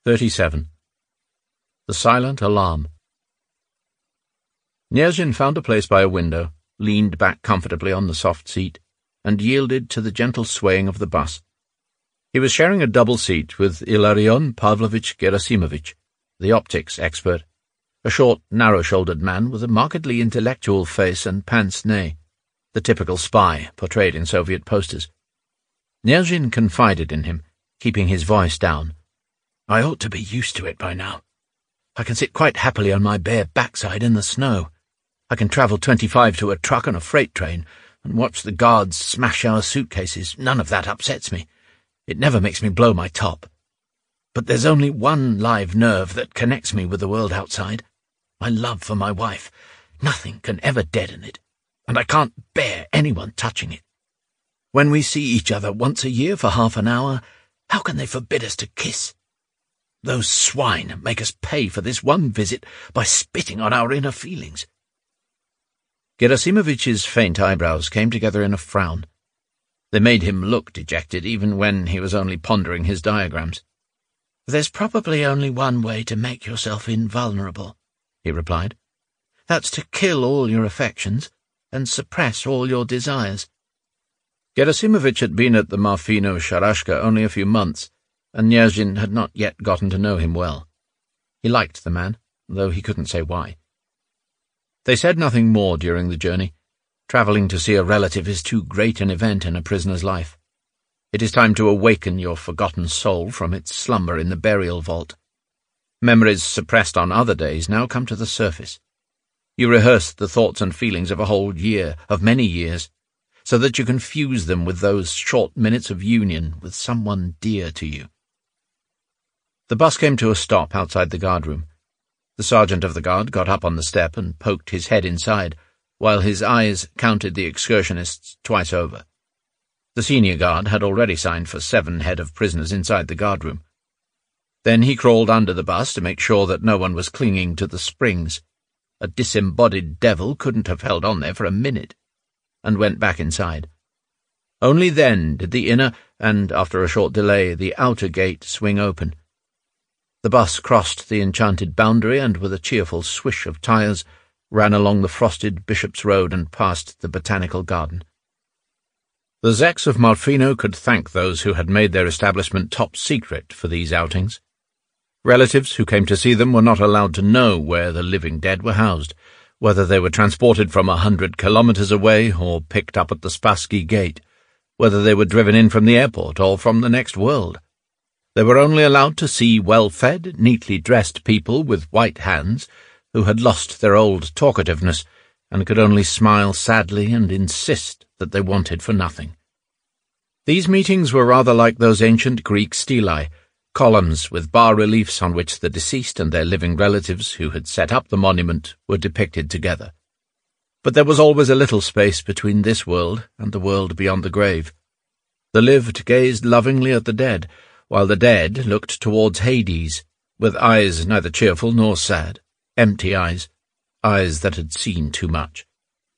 37. The Silent Alarm. Niezhin found a place by a window, leaned back comfortably on the soft seat, and yielded to the gentle swaying of the bus. He was sharing a double seat with Ilarion Pavlovich Gerasimovich, the optics expert, a short, narrow-shouldered man with a markedly intellectual face and pince-nez, the typical spy portrayed in Soviet posters. Niezhin confided in him, keeping his voice down. "I ought to be used to it by now. I can sit quite happily on my bare backside in the snow. I can travel 25 to a truck on a freight train and watch the guards smash our suitcases. None of that upsets me. It never makes me blow my top. But there's only one live nerve that connects me with the world outside. My love for my wife. Nothing can ever deaden it, and I can't bear anyone touching it. When we see each other once a year for half an hour, how can they forbid us to kiss? Those swine make us pay for this one visit by spitting on our inner feelings." Gerasimovich's faint eyebrows came together in a frown. They made him look dejected even when he was only pondering his diagrams. "There's probably only one way to make yourself invulnerable," he replied. "That's to kill all your affections and suppress all your desires." Gerasimovich had been at the Marfino Sharashka only a few months, and Niezhin had not yet gotten to know him well. He liked the man, though he couldn't say why. They said nothing more during the journey. Travelling to see a relative is too great an event in a prisoner's life. It is time to awaken your forgotten soul from its slumber in the burial vault. Memories suppressed on other days now come to the surface. You rehearse the thoughts and feelings of a whole year, of many years, so that you can fuse them with those short minutes of union with someone dear to you. The bus came to a stop outside the guardroom. The sergeant of the guard got up on the step and poked his head inside, while his eyes counted the excursionists twice over. The senior guard had already signed for 7 head of prisoners inside the guardroom. Then he crawled under the bus to make sure that no one was clinging to the springs. A disembodied devil couldn't have held on there for a minute, and went back inside. Only then did the inner, and after a short delay, the outer gate swing open. The bus crossed the enchanted boundary and, with a cheerful swish of tyres, ran along the frosted Bishop's Road and past the Botanical Garden. The Zeks of Marfino could thank those who had made their establishment top secret for these outings. Relatives who came to see them were not allowed to know where the living dead were housed, whether they were transported from 100 kilometres away or picked up at the Spassky Gate, whether they were driven in from the airport or from the next world. They were only allowed to see well-fed, neatly dressed people with white hands who had lost their old talkativeness and could only smile sadly and insist that they wanted for nothing. These meetings were rather like those ancient Greek stelae, columns with bas-reliefs on which the deceased and their living relatives who had set up the monument were depicted together. But there was always a little space between this world and the world beyond the grave. The lived gazed lovingly at the dead, while the dead looked towards Hades, with eyes neither cheerful nor sad, empty eyes that had seen too much.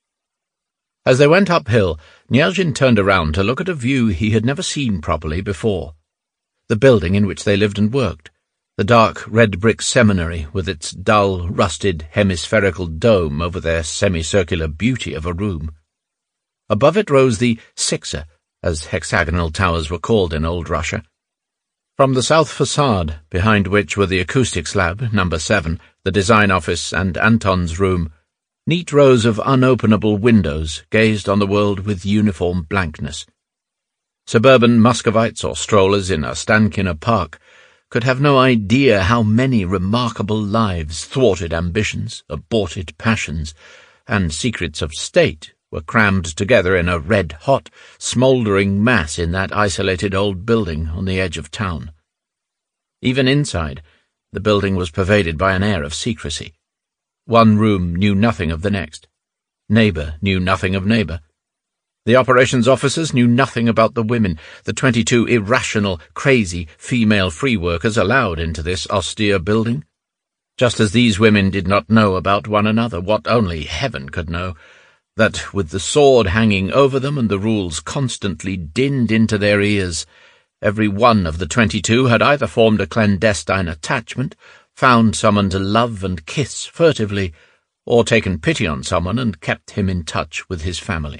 As they went uphill, Niezhin turned around to look at a view he had never seen properly before. The building in which they lived and worked, the dark red-brick seminary with its dull, rusted, hemispherical dome over their semicircular beauty of a room. Above it rose the Siksa, as hexagonal towers were called in old Russia. From the south facade, behind which were the acoustics lab, number 7, the design office, and Anton's room, neat rows of unopenable windows gazed on the world with uniform blankness. Suburban Muscovites or strollers in Ostankino Park could have no idea how many remarkable lives, thwarted ambitions, aborted passions, and secrets of state were crammed together in a red-hot, smouldering mass in that isolated old building on the edge of town. Even inside, the building was pervaded by an air of secrecy. One room knew nothing of the next. Neighbour knew nothing of neighbour. The operations officers knew nothing about the women, the 22 irrational, crazy female free workers allowed into this austere building. Just as these women did not know about one another what only heaven could know, that, with the sword hanging over them and the rules constantly dinned into their ears, Every one of the 22 had either formed a clandestine attachment, found someone to love and kiss furtively, or taken pity on someone and kept him in touch with his family.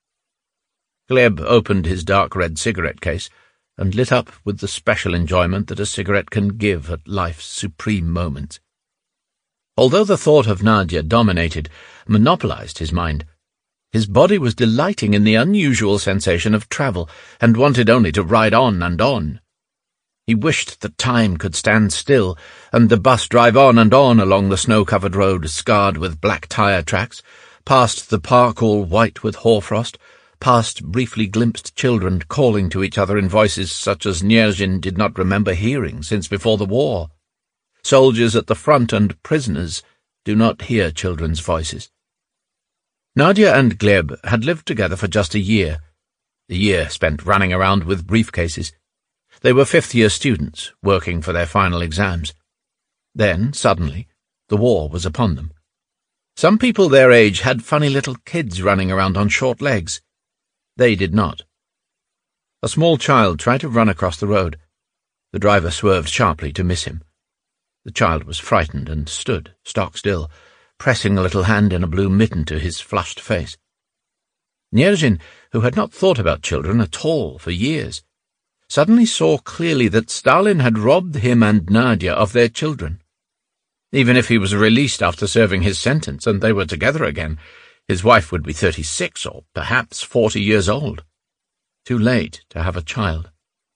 Gleb opened his dark red cigarette case and lit up with the special enjoyment that a cigarette can give at life's supreme moments. Although the thought of Nadia dominated, monopolized his mind, his body was delighting in the unusual sensation of travel, and wanted only to ride on and on. He wished that time could stand still, and the bus drive on and on along the snow-covered road scarred with black tyre tracks, past the park all white with hoarfrost, past briefly glimpsed children calling to each other in voices such as Nierzhin did not remember hearing since before the war. Soldiers at the front and prisoners do not hear children's voices. Nadia and Gleb had lived together for just a year spent running around with briefcases. They were fifth-year students, working for their final exams. Then, suddenly, the war was upon them. Some people their age had funny little kids running around on short legs. They did not. A small child tried to run across the road. The driver swerved sharply to miss him. The child was frightened and stood stock still, pressing a little hand in a blue mitten to his flushed face. Nierzhin, who had not thought about children at all for years, suddenly saw clearly that Stalin had robbed him and Nadia of their children. Even if he was released after serving his sentence and they were together again, his wife would be 36 or perhaps 40 years old. Too late to have a child.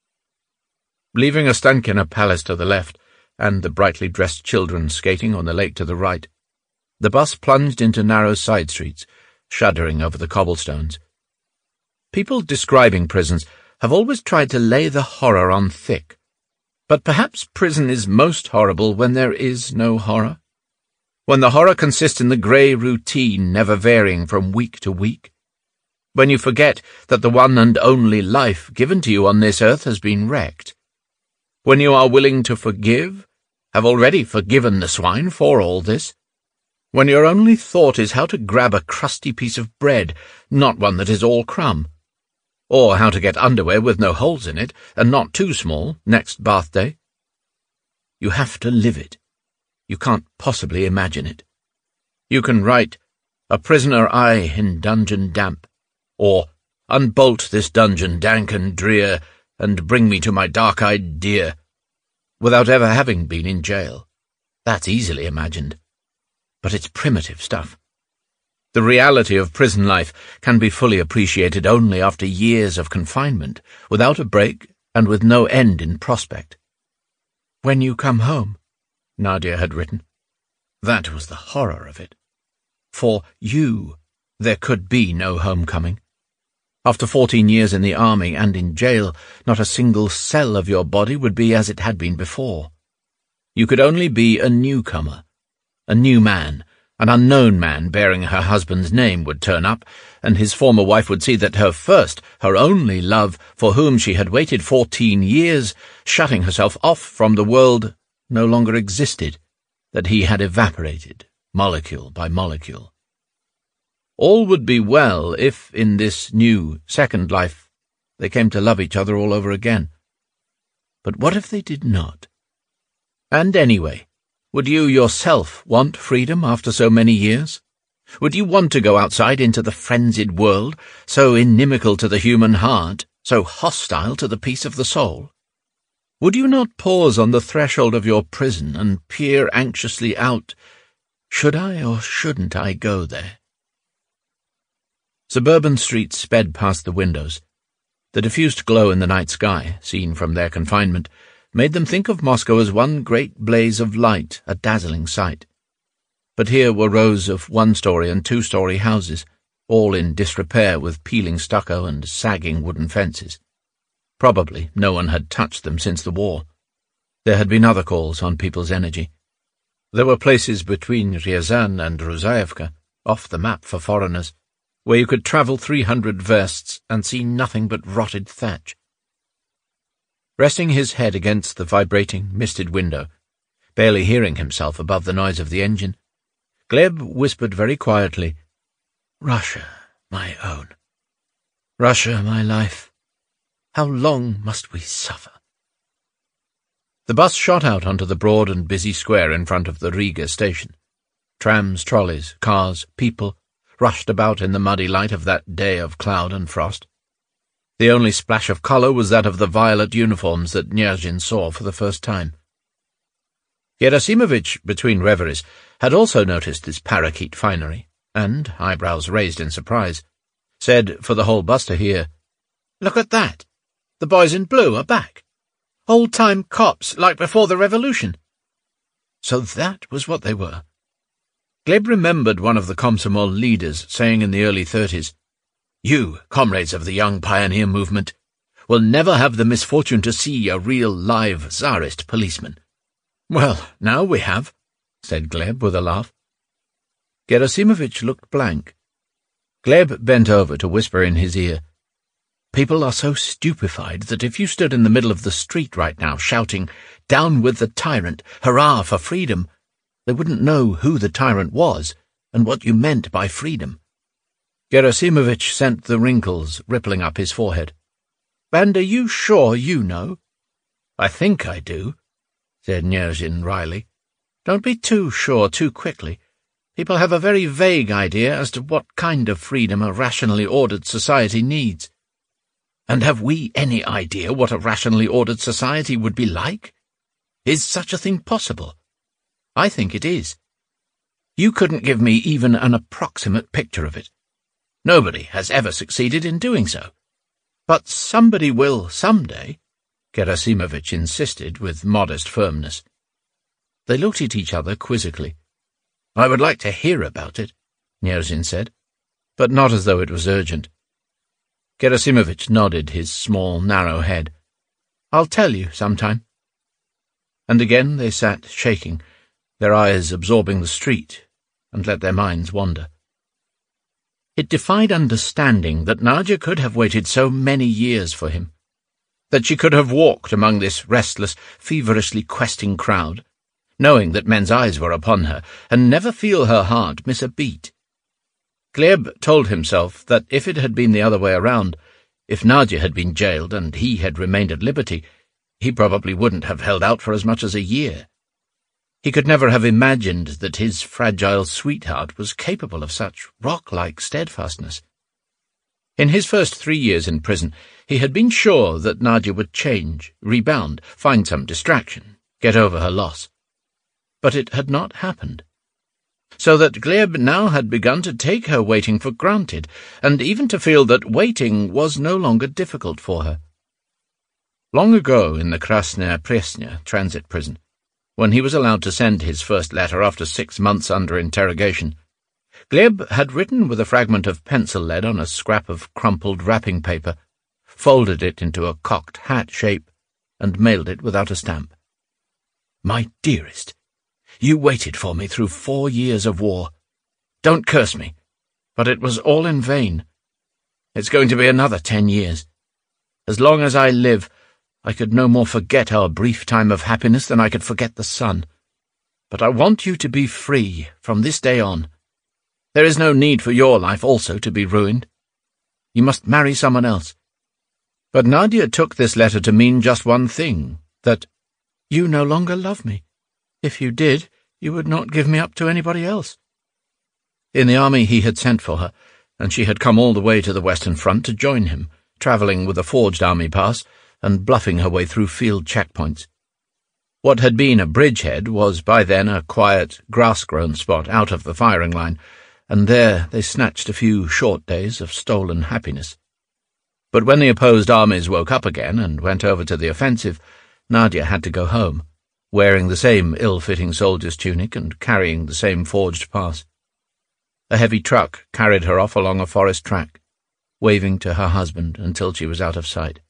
Leaving Ostankino Palace to the left and the brightly dressed children skating on the lake to the right, the bus plunged into narrow side streets, shuddering over the cobblestones. People describing prisons have always tried to lay the horror on thick, but perhaps prison is most horrible when there is no horror, when the horror consists in the grey routine never varying from week to week, when you forget that the one and only life given to you on this earth has been wrecked, when you are willing to forgive, have already forgiven the swine for all this, when your only thought is how to grab a crusty piece of bread, not one that is all crumb, or how to get underwear with no holes in it, and not too small, next bath day. You have to live it. You can't possibly imagine it. You can write, "A prisoner I in dungeon damp," or "Unbolt this dungeon dank and drear, and bring me to my dark-eyed dear," without ever having been in jail. That's easily imagined. But it's primitive stuff. The reality of prison life can be fully appreciated only after years of confinement, without a break and with no end in prospect. "When you come home," Nadia had written. That was the horror of it. For you, there could be no homecoming. After 14 years in the army and in jail, not a single cell of your body would be as it had been before. You could only be a newcomer, a new man. An unknown man bearing her husband's name would turn up, and his former wife would see that her first, her only love, for whom she had waited 14 years, shutting herself off from the world, no longer existed, that he had evaporated, molecule by molecule. All would be well if, in this new, second life, they came to love each other all over again. But what if they did not? And anyway, would you yourself want freedom after so many years? Would you want to go outside into the frenzied world, so inimical to the human heart, so hostile to the peace of the soul? Would you not pause on the threshold of your prison and peer anxiously out, "Should I or shouldn't I go there?" Suburban streets sped past the windows. The diffused glow in the night sky, seen from their confinement, made them think of Moscow as one great blaze of light, a dazzling sight. But here were rows of one-story and two-story houses, all in disrepair with peeling stucco and sagging wooden fences. Probably no one had touched them since the war. There had been other calls on people's energy. There were places between Ryazan and Ruzaevka, off the map for foreigners, where you could travel 300 versts and see nothing but rotted thatch. Resting his head against the vibrating, misted window, barely hearing himself above the noise of the engine, Gleb whispered very quietly, "Russia, my own. Russia, my life. How long must we suffer? The bus shot out onto the broad and busy square in front of the Riga station. Trams, trolleys, cars, people rushed about in the muddy light of that day of cloud and frost. The only splash of colour was that of the violet uniforms that Knyazhin saw for the first time. Gerasimovich, between reveries, had also noticed this parakeet finery, and, eyebrows raised in surprise, said for the whole bus to hear, "Look at that! The boys in blue are back! Old-time cops, like before the revolution!" So that was what they were. Gleb remembered one of the Komsomol leaders saying in the early 30s, "You, comrades of the young pioneer movement, will never have the misfortune to see a real live Tsarist policeman." "Well, now we have," said Gleb with a laugh. Gerasimovich looked blank. Gleb bent over to whisper in his ear, "People are so stupefied that if you stood in the middle of the street right now shouting, 'Down with the tyrant, hurrah for freedom,' they wouldn't know who the tyrant was and what you meant by freedom." Gerasimovich sent the wrinkles rippling up his forehead. "And are you sure you know?" "I think I do," said Knyazhin wryly. "Don't be too sure too quickly. People have a very vague idea as to what kind of freedom a rationally ordered society needs. And have we any idea what a rationally ordered society would be like? Is such a thing possible? I think it is. You couldn't give me even an approximate picture of it. Nobody has ever succeeded in doing so. But somebody will someday," Gerasimovich insisted with modest firmness. They looked at each other quizzically. "I would like to hear about it," Knyazhin said, but not as though it was urgent. Gerasimovich nodded his small, narrow head. "I'll tell you sometime." And again they sat shaking, their eyes absorbing the street, and let their minds wander. It defied understanding that Nadia could have waited so many years for him, that she could have walked among this restless, feverishly questing crowd, knowing that men's eyes were upon her, and never feel her heart miss a beat. Gleb told himself that if it had been the other way around, if Nadia had been jailed and he had remained at liberty, he probably wouldn't have held out for as much as a year. He could never have imagined that his fragile sweetheart was capable of such rock-like steadfastness. In his first 3 years in prison, he had been sure that Nadia would change, rebound, find some distraction, get over her loss. But it had not happened. So that Gleb now had begun to take her waiting for granted, and even to feel that waiting was no longer difficult for her. Long ago, in the Krasnaya Presnya transit prison, when he was allowed to send his first letter after 6 months under interrogation, Gleb had written with a fragment of pencil lead on a scrap of crumpled wrapping paper, folded it into a cocked hat shape, and mailed it without a stamp. "My dearest, you waited for me through 4 years of war. Don't curse me, but it was all in vain. It's going to be another 10 years. As long as I live, I could no more forget our brief time of happiness than I could forget the sun. But I want you to be free from this day on. There is no need for your life also to be ruined. You must marry someone else." But Nadia took this letter to mean just one thing, that "you no longer love me. If you did, you would not give me up to anybody else." In the army he had sent for her, and she had come all the way to the Western Front to join him, travelling with a forged army pass and bluffing her way through field checkpoints. What had been a bridgehead was by then a quiet, grass-grown spot out of the firing line, and there they snatched a few short days of stolen happiness. But when the opposed armies woke up again and went over to the offensive, Nadia had to go home, wearing the same ill-fitting soldier's tunic and carrying the same forged pass. A heavy truck carried her off along a forest track, waving to her husband until she was out of sight.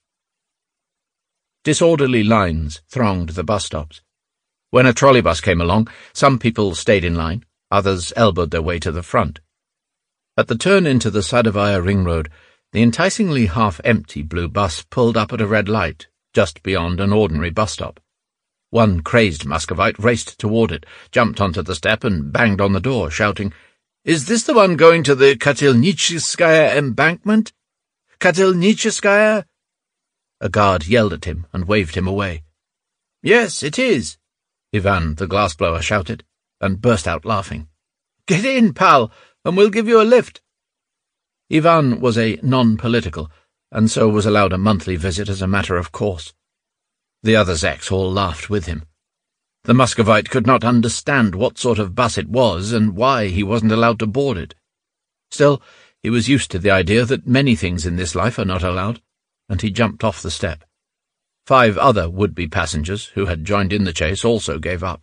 Disorderly lines thronged the bus stops. When a trolleybus came along, some people stayed in line, others elbowed their way to the front. At the turn into the Sadovaya ring road, the enticingly half-empty blue bus pulled up at a red light, just beyond an ordinary bus stop. One crazed Muscovite raced toward it, jumped onto the step and banged on the door, shouting, "Is this the one going to the Katilnicheskaya embankment? Katilnicheskaya?" A guard yelled at him and waved him away. "Yes, it is," Ivan the glassblower shouted, and burst out laughing. "Get in, pal, and we'll give you a lift." Ivan was a non-political, and so was allowed a monthly visit as a matter of course. The other Zeks all laughed with him. The Muscovite could not understand what sort of bus it was and why he wasn't allowed to board it. Still, he was used to the idea that many things in this life are not allowed, and he jumped off the step. 5 other would-be passengers who had joined in the chase also gave up.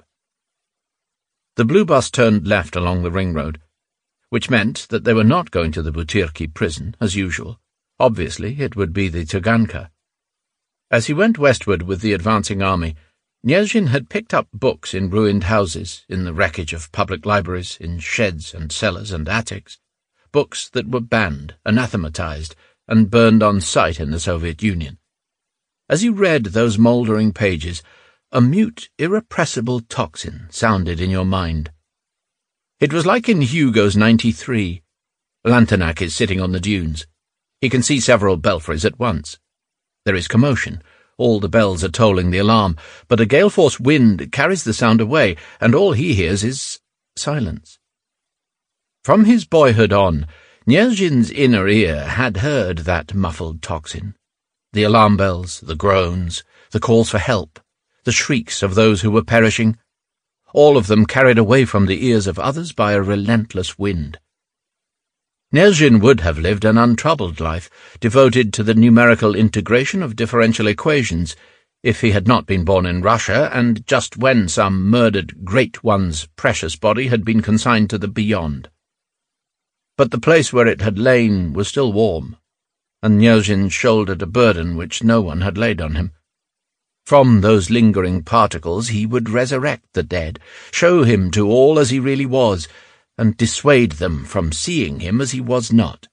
The blue bus turned left along the ring road, which meant that they were not going to the Butyrki prison, as usual. Obviously, it would be the Taganka. As he went westward with the advancing army, Nyezhin had picked up books in ruined houses, in the wreckage of public libraries, in sheds and cellars and attics, books that were banned, anathematized, and burned on sight in the Soviet Union. As he read those mouldering pages, a mute, irrepressible tocsin sounded in your mind. It was like in Hugo's 93. Lantenac is sitting on the dunes. He can see several belfries at once. There is commotion. All the bells are tolling the alarm, but a gale-force wind carries the sound away, and all he hears is silence. From his boyhood on, Nyezhin's inner ear had heard that muffled tocsin. The alarm bells, the groans, the calls for help, the shrieks of those who were perishing, all of them carried away from the ears of others by a relentless wind. Nyezhin would have lived an untroubled life, devoted to the numerical integration of differential equations, if he had not been born in Russia, and just when some murdered Great One's precious body had been consigned to the beyond. But the place where it had lain was still warm, and Nyezhin shouldered a burden which no one had laid on him. From those lingering particles he would resurrect the dead, show him to all as he really was, and dissuade them from seeing him as he was not.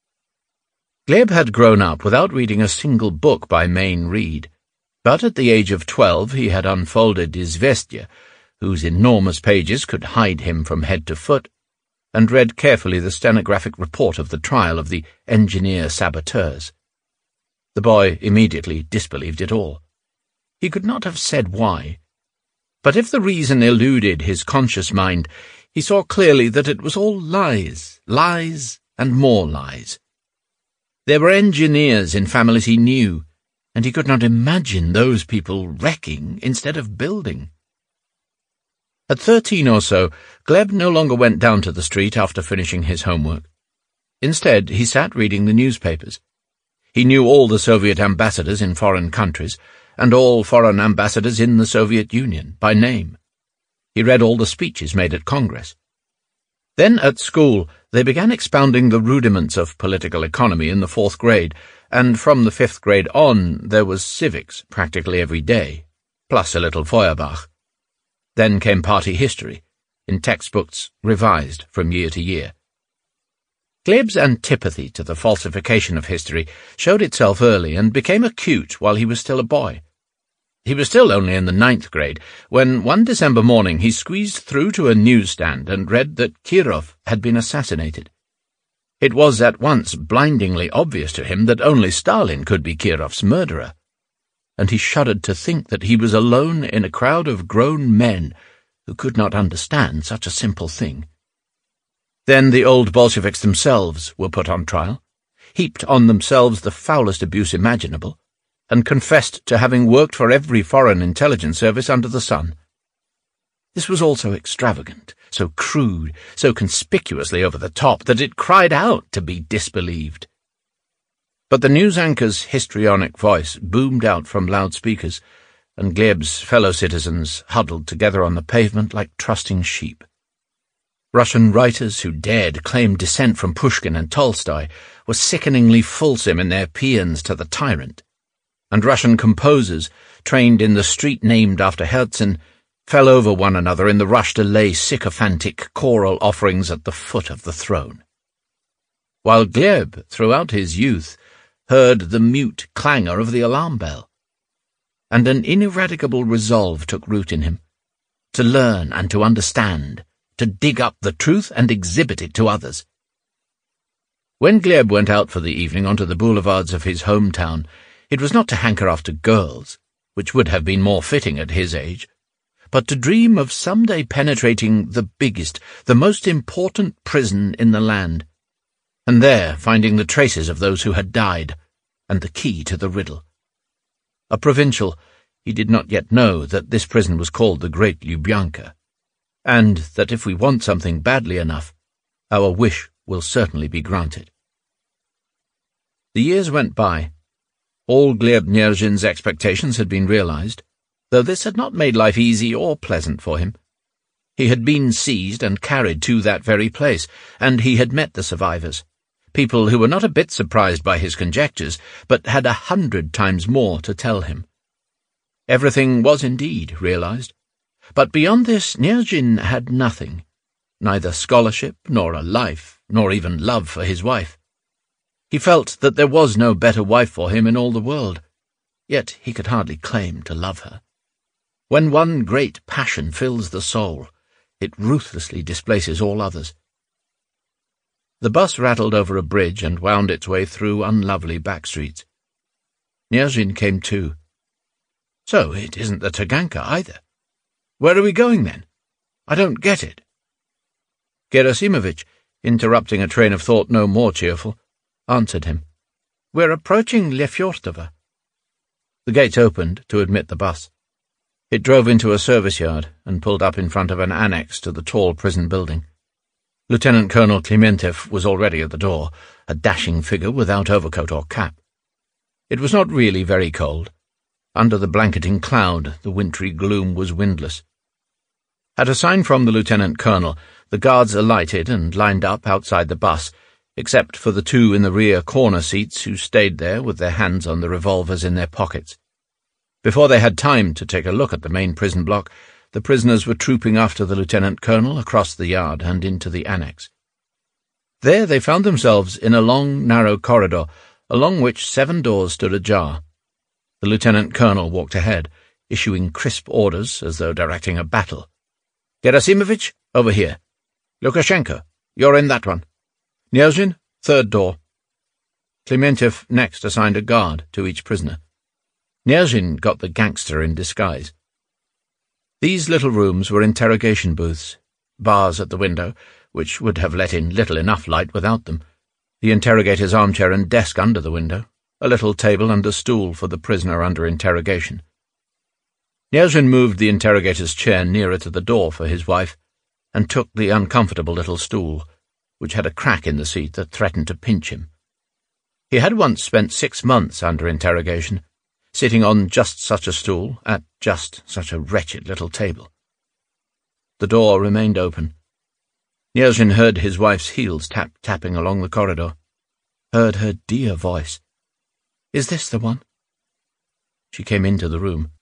Gleb had grown up without reading a single book by Mayne Reid, but at the age of 12 he had unfolded Izvestia, whose enormous pages could hide him from head to foot, and read carefully the stenographic report of the trial of the engineer-saboteurs. The boy immediately disbelieved it all. He could not have said why, but if the reason eluded his conscious mind, he saw clearly that it was all lies, lies, and more lies. There were engineers in families he knew, and he could not imagine those people wrecking instead of building. At 13 or so, Gleb no longer went down to the street after finishing his homework. Instead, he sat reading the newspapers. He knew all the Soviet ambassadors in foreign countries, and all foreign ambassadors in the Soviet Union, by name. He read all the speeches made at Congress. Then at school they began expounding the rudiments of political economy in the 4th grade, and from the 5th grade on there was civics practically every day, plus a little Feuerbach. Then came party history, in textbooks revised from year to year. Gleb's antipathy to the falsification of history showed itself early and became acute while he was still a boy. He was still only in the 9th grade, when one December morning he squeezed through to a newsstand and read that Kirov had been assassinated. It was at once blindingly obvious to him that only Stalin could be Kirov's murderer, and he shuddered to think that he was alone in a crowd of grown men who could not understand such a simple thing. Then the old Bolsheviks themselves were put on trial, heaped on themselves the foulest abuse imaginable, and confessed to having worked for every foreign intelligence service under the sun. This was all so extravagant, so crude, so conspicuously over the top that it cried out to be disbelieved. But the news anchor's histrionic voice boomed out from loudspeakers, and Gleb's fellow citizens huddled together on the pavement like trusting sheep. Russian writers who dared claim descent from Pushkin and Tolstoy were sickeningly fulsome in their paeans to the tyrant, and Russian composers, trained in the street named after Herzen, fell over one another in the rush to lay sycophantic choral offerings at the foot of the throne. While Gleb, throughout his youth, heard the mute clangor of the alarm bell, and an ineradicable resolve took root in him, to learn and to understand, to dig up the truth and exhibit it to others. When Gleb went out for the evening onto the boulevards of his hometown, It was not to hanker after girls, which would have been more fitting at his age, but to dream of some day penetrating the biggest, the most important prison in the land, and there finding the traces of those who had died, and the key to the riddle. A provincial, he did not yet know that this prison was called the Great Lubyanka, and that if we want something badly enough, our wish will certainly be granted. The years went by. All Gleb Knyazhin's expectations had been realized, though this had not made life easy or pleasant for him. He had been seized and carried to that very place, and he had met the survivors, people who were not a bit surprised by his conjectures, but had 100 times more to tell him. Everything was indeed realized, but beyond this Knyazhin had nothing, neither scholarship, nor a life, nor even love for his wife. He felt that there was no better wife for him in all the world, yet he could hardly claim to love her. When one great passion fills the soul, it ruthlessly displaces all others. The bus rattled over a bridge and wound its way through unlovely back streets. Knyazhin came to. So it isn't the Taganka either. Where are we going, then? I don't get it. Gerasimovich, interrupting a train of thought no more cheerful, answered him. We're approaching Lefyortovo. The gates opened to admit the bus. It drove into a service yard and pulled up in front of an annex to the tall prison building. Lieutenant Colonel Klimentiev was already at the door, a dashing figure without overcoat or cap. It was not really very cold. Under the blanketing cloud, the wintry gloom was windless. At a sign from the lieutenant colonel, the guards alighted and lined up outside the bus, except for the two in the rear corner seats who stayed there with their hands on the revolvers in their pockets. Before they had time to take a look at the main prison block, the prisoners were trooping after the lieutenant colonel across the yard and into the annex. There they found themselves in a long, narrow corridor, along which 7 doors stood ajar. The lieutenant colonel walked ahead, issuing crisp orders as though directing a battle. Gerasimovich, over here. Lukashenko, you're in that one. Knyazhin, 3rd door. Klimentiev next assigned a guard to each prisoner. Knyazhin got the gangster in disguise. These little rooms were interrogation booths, bars at the window, which would have let in little enough light without them, the interrogator's armchair and desk under the window, a little table and a stool for the prisoner under interrogation. Knyazhin moved the interrogator's chair nearer to the door for his wife, and took the uncomfortable little stool, which had a crack in the seat that threatened to pinch him. He had once spent 6 months under interrogation, sitting on just such a stool, at just such a wretched little table. The door remained open. Knyazhin heard his wife's heels tapping along the corridor, heard her dear voice. Is this the one? She came into the room.